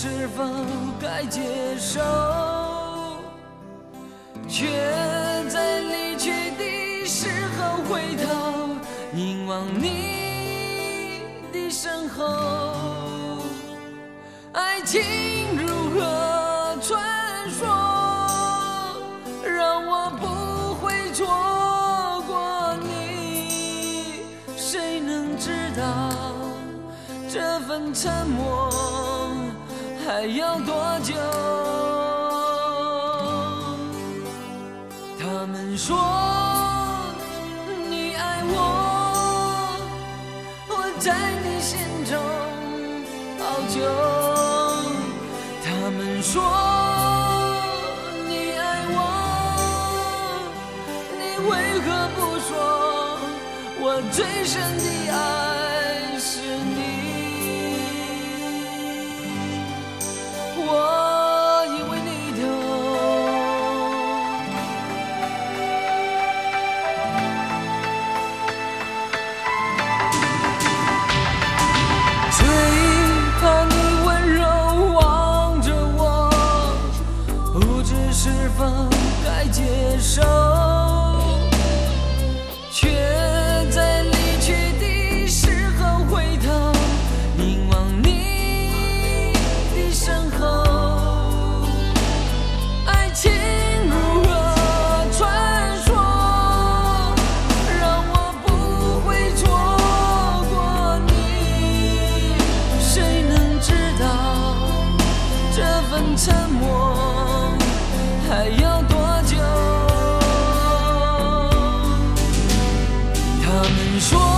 是否该接受，却在离去的时候回头凝望你的身后。爱情如何传说，让我不会错过你，谁能知道这份沉默还要多久？他们说你爱我，我在你心中好久。他们说你爱我，你为何不说我最深的爱是你？我因为你最怕你温柔望着我，不知是否该接受，却在离去的时候回头凝望你的身后。爱情如何传说，让我不会错过你，谁能知道这份沉默还要多久？他们说